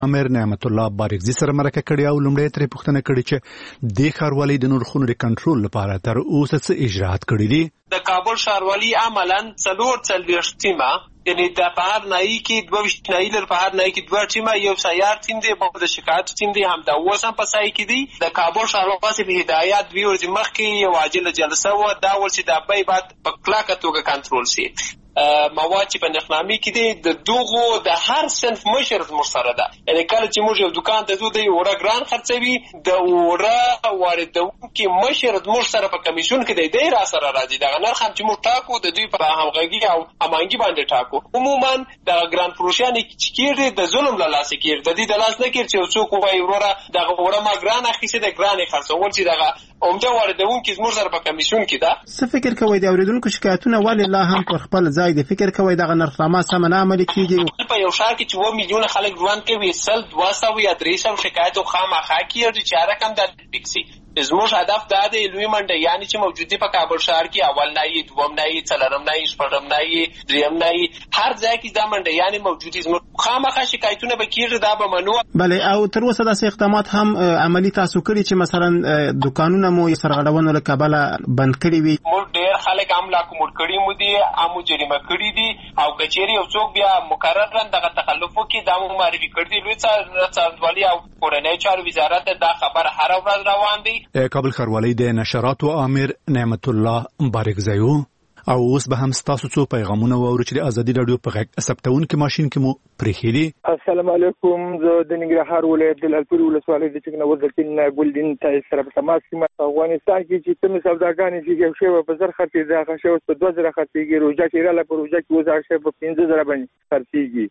امیر نعمت الله بارکزي سره مرکه کړې او لومړی ترې پوښتنه کړې چې د ښاروالۍ د نرخونو د کنټرول لپاره تر اوسه څه اجراءات کړي دي. د کابل ښاروالۍ عملاً 44 ټیمه، یعنی د بهر نایی کې 22 نایی لر بهر نایی کې 2 ټیمه، یو سیار ټیم دی، بل د شکایت ټیم دی، هم دا اوس هم په سای کې دی. د کابل ښاروالۍ په هدایت 2 ورځې مخکې یو عاجله جلسه و، دا ول چې د بای بعد په کلاکه توګه کنټرول شي. مواد چې په نخنامي کې دي د دوغو د هر صنف مشر مشترک ده، یعنی کله چې موږ یو دکان ته ځو د وړه ګران خرڅوي، د وړه واردونکو مشر مشترک په کمیشن کې دی را سره راځي. دا نرخ هم چې موږ ټاکو د دوی په همغږي او همانګي باندې ټاکو. عموما د ګران فروشان چې کېږي د ظلم له لاسه کېږي، د دې د لاس نه کېږي چې څوک وایي وروره دغه وړه ما ګران اخیسته د ګران خرڅول چې دغه عمده واردونکو زموږ سره په کمیشن کې ده. څه فکر کوئ د اوریدونکو شکایتونه ولې لا هم پر خپل ځای دي؟ فکر کوئ دغه نرخنامه سم نه عملي کیږي؟ په یو ښار کې چې 2 میلیونه خلک ژوند کوي، 200 یا 300 شکایت خامخا کیږي چې رقم د فکسي. زموږ هدف دا دی لوی منډه، یعنی چې موجودی په کابل ښار کې اول نایی، دوم نایی، څلورم نایی، شپږم نایی، دریم نایی، هر ځای کې دا منډه یعنی موجودی زموږ خامخا شکایتونه به کیږي، دا به منو. بله، او تر اوسه داسې اقدامات هم عملی تاسو کړی چې مثلا دکانونه مو سرغړونو له کبله بند کړي وي؟ موږ ډېر خلک هم لا کومول کړي مو دي، امو جریمه کړي دي، او کچېری یو څوک بیا مقرر دغه تخلفو کې دا مو معرفي کړی دی. لوی څارنوالي او کورنۍ چارو وزارت دا خبر هر ورځ روان دی. کابل ښاروالۍ د نشراتو امیر نعمت الله بارکزي او اوس به هم تاسو څو پیغامونه واورو چې د ازادي رادیو په غږ ثبتونکو ماشين کې مو پرېښي دي. السلام علیکم، زه د ننګرهار ولایت د لالپورې ولسوالۍ د ټکنالوژي وزارت ګلدین تای سره په تماس کې افغانستان کې چې تم سوداګانې چې یو شی په 1000 خرڅي دا غشو په 2000 خرڅيږي، روزه کې را لپاره روزه کې وزار شی په 15000 باندې خرڅيږي.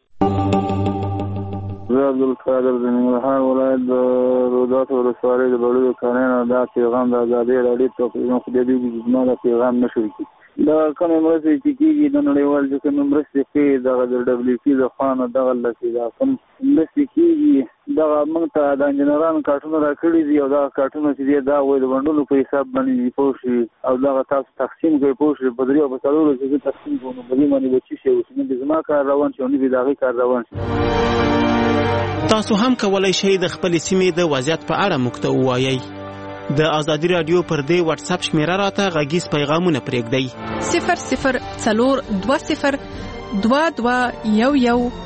زه عبدالقادر د ننګرهار ولایت د رودات ولسوالۍ د بړیو کانونو دا پیغام د ازادي رادیو ته خو دې زما د پیغام نشو کی دا کومه مرسته چې کیږي د نړیوال چې کومه مرسته کوي د دبليو پی د خوانه دغه لسی دا کوم مرسته کیږي دا موږ ته د انجنیرانو کارتونه راکړي دي، او دا کارتونه چې دا وایي د وندلو په حساب باندې پوښي، او دا تاسو تقسیم کوي پوښي په دریو په څلورو چې تقسیم کوو په دې باندې وچی شي، او چې زما کار روان شي او نه دغه کار روان شي. تاسو هم کولای شئ د خپل سیمې د وضعیت په اړه موږ ته ووایئ. د ازادي رادیو پر دې واتس اپ شمیره راته غږیز پیغامونه پرېږدئ 0020 2211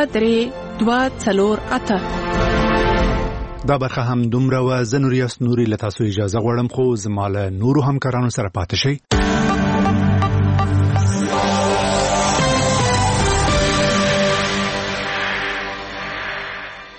23 دا برخه هم دومره و. زه نوریاس نوري له تاسو اجازه غواړم، خو زما له نورو همکارانو سره پاتې شئ.